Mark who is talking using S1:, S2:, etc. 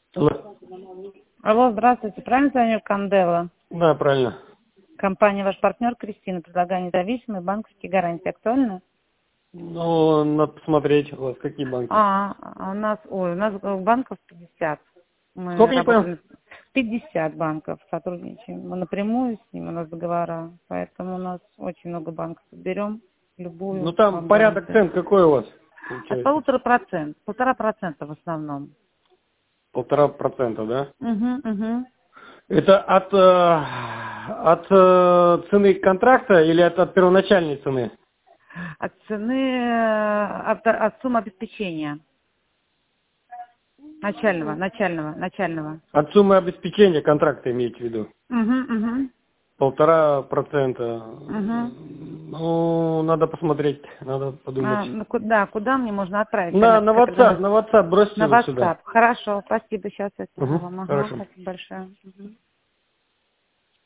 S1: Алло.
S2: Алло, здравствуйте. Правильно звоню Кандела?
S1: Да, правильно.
S2: Компания «Ваш партнер» Кристина. Предлагаю независимые банковские гарантии. Актуально?
S1: Ну, надо посмотреть у вас какие банки.
S2: У нас банков 50. Мы
S1: Сколько, не понял?
S2: работаем 50 банков, сотрудничаем. Мы напрямую с ними, у нас договора. Поэтому у нас очень много банков. Берем любую
S1: Ну, там
S2: вам
S1: порядок
S2: гарантию.
S1: цен какой у вас
S2: От
S1: получается?
S2: 1,5% в основном.
S1: 1,5%, да?
S2: Угу.
S1: Это от цены контракта или от первоначальной цены?
S2: От цены, от суммы обеспечения. Начального.
S1: От суммы обеспечения контракта имеете в виду?
S2: Угу.
S1: 1,5%.
S2: Угу.
S1: Ну, надо посмотреть, надо подумать.
S2: Куда мне можно отправить?
S1: На
S2: Когда
S1: WhatsApp бросьте
S2: на
S1: вот сюда.
S2: WhatsApp. Хорошо, спасибо, сейчас я скину
S1: Угу,
S2: вам. Ага,
S1: хорошо.
S2: спасибо большое. Мгм.